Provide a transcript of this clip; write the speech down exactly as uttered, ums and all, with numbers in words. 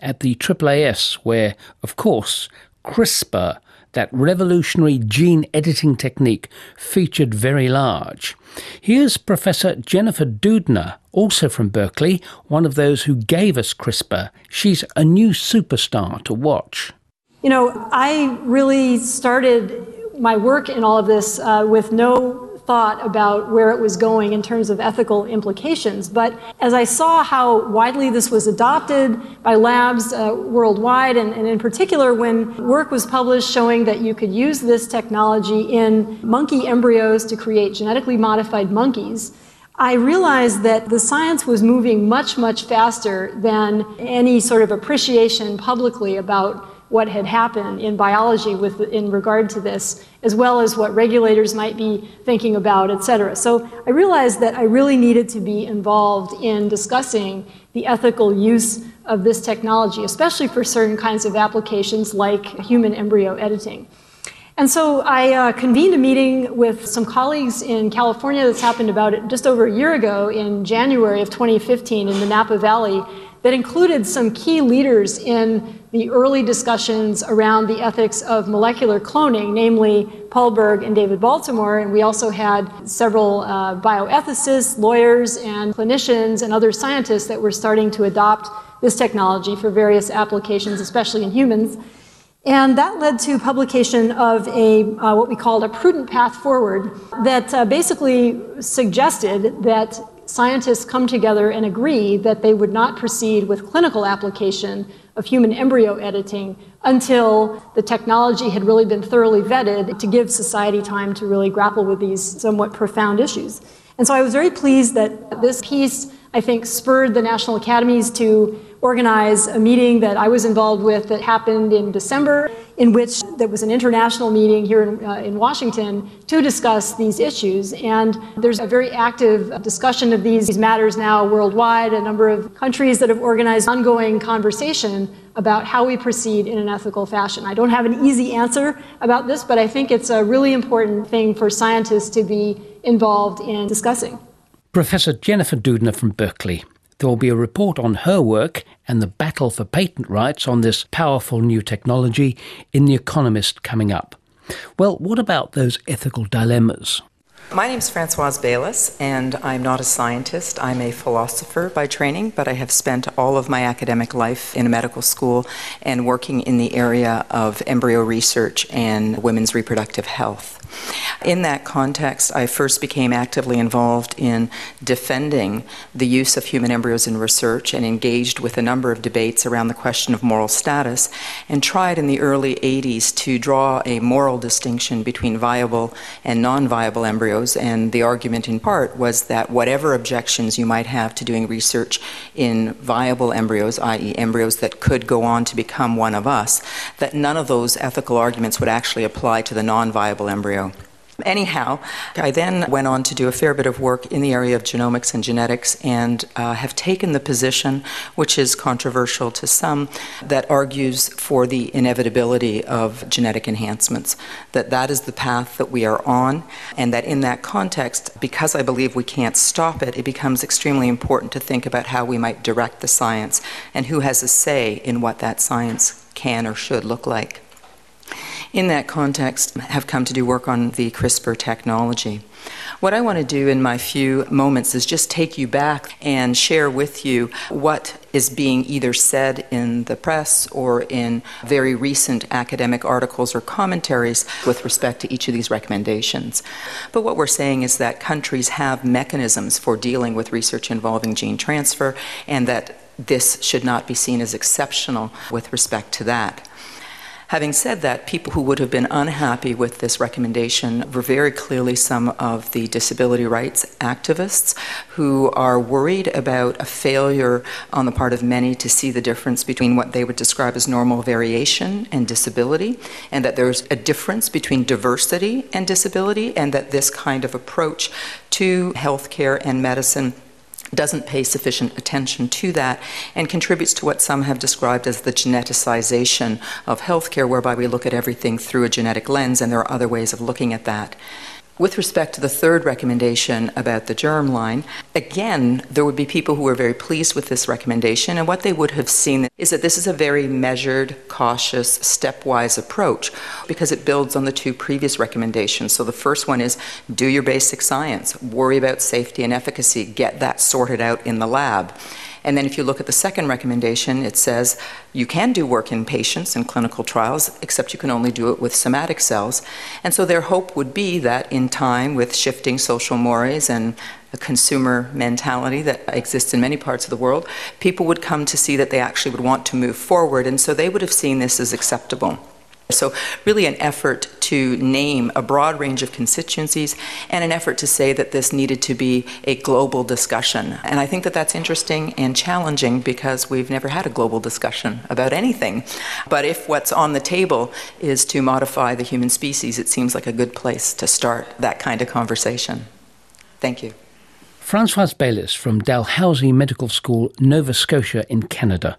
at the A A A S, where, of course, CRISPR, that revolutionary gene editing technique, featured very large. Here's Professor Jennifer Doudna, also from Berkeley, one of those who gave us CRISPR. She's a new superstar to watch. You know, I really started my work in all of this uh, with no thought about where it was going in terms of ethical implications. But as I saw how widely this was adopted by labs uh, worldwide, and, and in particular when work was published showing that you could use this technology in monkey embryos to create genetically modified monkeys, I realized that the science was moving much, much faster than any sort of appreciation publicly about what had happened in biology with, in regard to this, as well as what regulators might be thinking about, et cetera. So I realized that I really needed to be involved in discussing the ethical use of this technology, especially for certain kinds of applications like human embryo editing. And so I uh, convened a meeting with some colleagues in California. That's happened about just over a year ago in January of twenty fifteen in the Napa Valley, that included some key leaders in the early discussions around the ethics of molecular cloning, namely Paul Berg and David Baltimore. And we also had several uh, bioethicists, lawyers, and clinicians and other scientists that were starting to adopt this technology for various applications, especially in humans. And that led to publication of a uh, what we called a prudent path forward that uh, basically suggested that scientists come together and agree that they would not proceed with clinical application of human embryo editing until the technology had really been thoroughly vetted to give society time to really grapple with these somewhat profound issues. And so I was very pleased that this piece, I think, spurred the National Academies to organize a meeting that I was involved with that happened in December, in which there was an international meeting here in, uh, in Washington to discuss these issues. And there's a very active discussion of these matters now worldwide, a number of countries that have organized ongoing conversation about how we proceed in an ethical fashion. I don't have an easy answer about this, but I think it's a really important thing for scientists to be involved in discussing. Professor Jennifer Doudna from Berkeley. There will be a report on her work and the battle for patent rights on this powerful new technology in The Economist coming up. Well, what about those ethical dilemmas? My name is Françoise Baylis, and I'm not a scientist. I'm a philosopher by training, but I have spent all of my academic life in a medical school and working in the area of embryo research and women's reproductive health. In that context, I first became actively involved in defending the use of human embryos in research and engaged with a number of debates around the question of moral status, and tried in the early eighties to draw a moral distinction between viable and non-viable embryos. And the argument in part was that whatever objections you might have to doing research in viable embryos, that is embryos that could go on to become one of us, that none of those ethical arguments would actually apply to the non-viable embryo. Anyhow, I then went on to do a fair bit of work in the area of genomics and genetics, and uh, have taken the position, which is controversial to some, that argues for the inevitability of genetic enhancements, that that is the path that we are on, and that in that context, because I believe we can't stop it, it becomes extremely important to think about how we might direct the science and who has a say in what that science can or should look like. In that context, have come to do work on the CRISPR technology. What I want to do in my few moments is just take you back and share with you what is being either said in the press or in very recent academic articles or commentaries with respect to each of these recommendations. But what we're saying is that countries have mechanisms for dealing with research involving gene transfer, and that this should not be seen as exceptional with respect to that. Having said that, people who would have been unhappy with this recommendation were very clearly some of the disability rights activists who are worried about a failure on the part of many to see the difference between what they would describe as normal variation and disability, and that there's a difference between diversity and disability, and that this kind of approach to healthcare and medicine doesn't pay sufficient attention to that, and contributes to what some have described as the geneticization of healthcare, whereby we look at everything through a genetic lens, and there are other ways of looking at that. With respect to the third recommendation about the germline, again, there would be people who were very pleased with this recommendation, and what they would have seen is that this is a very measured, cautious, stepwise approach because it builds on the two previous recommendations. So the first one is do your basic science, worry about safety and efficacy, get that sorted out in the lab. And then if you look at the second recommendation, it says you can do work in patients in clinical trials, except you can only do it with somatic cells. And so their hope would be that in time, with shifting social mores and a consumer mentality that exists in many parts of the world, people would come to see that they actually would want to move forward, and so they would have seen this as acceptable. So really an effort to name a broad range of constituencies and an effort to say that this needed to be a global discussion. And I think that that's interesting and challenging because we've never had a global discussion about anything. But if what's on the table is to modify the human species, it seems like a good place to start that kind of conversation. Thank you. Françoise Baylis from Dalhousie Medical School, Nova Scotia in Canada.